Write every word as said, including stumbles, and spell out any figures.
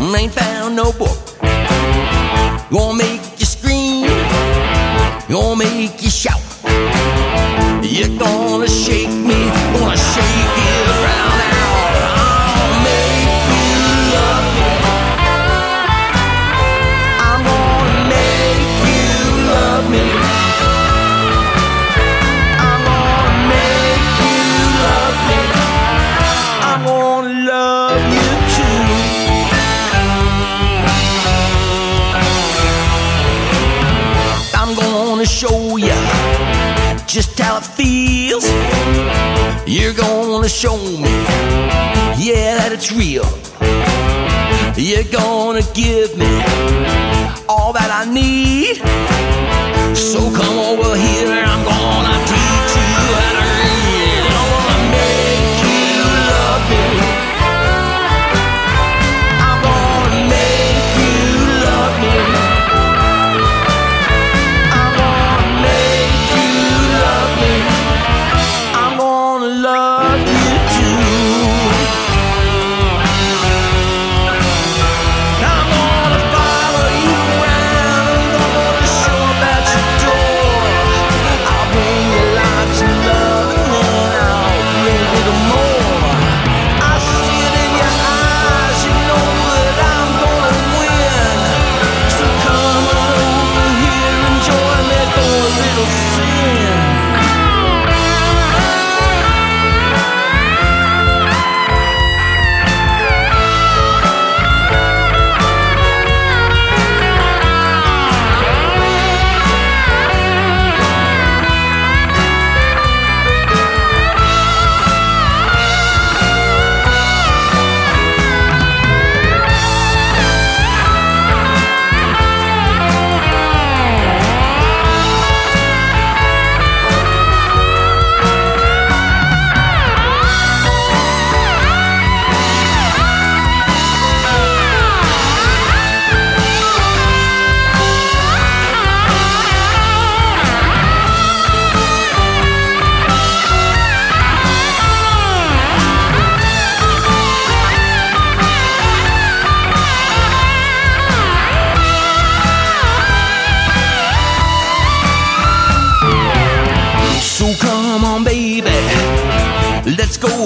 ain't found no book. Gonna make you scream, gonna make you shout. You're gonna shake me, gonna shake it around out. I'll make you love me. I'm gonna make you love me. I'm gonna make you love me. I'm gonna love you too. I'm gonna show you just how it feels. You're gonna show me, yeah, that it's real. You're gonna give me all that I need. So come over here and I'm gonna teach you how to read. I wanna make you love me. I'm gonna make you love me. I'm gonna make you love me. I'm gonna love you too. I'm gonna follow you around. I'm gonna show up at your door. I'll bring you lots of love and then I'll bring you the more. I see it in your eyes, you know that I'm gonna win. So come on over here and join me for a little sin. So come on, baby, let's go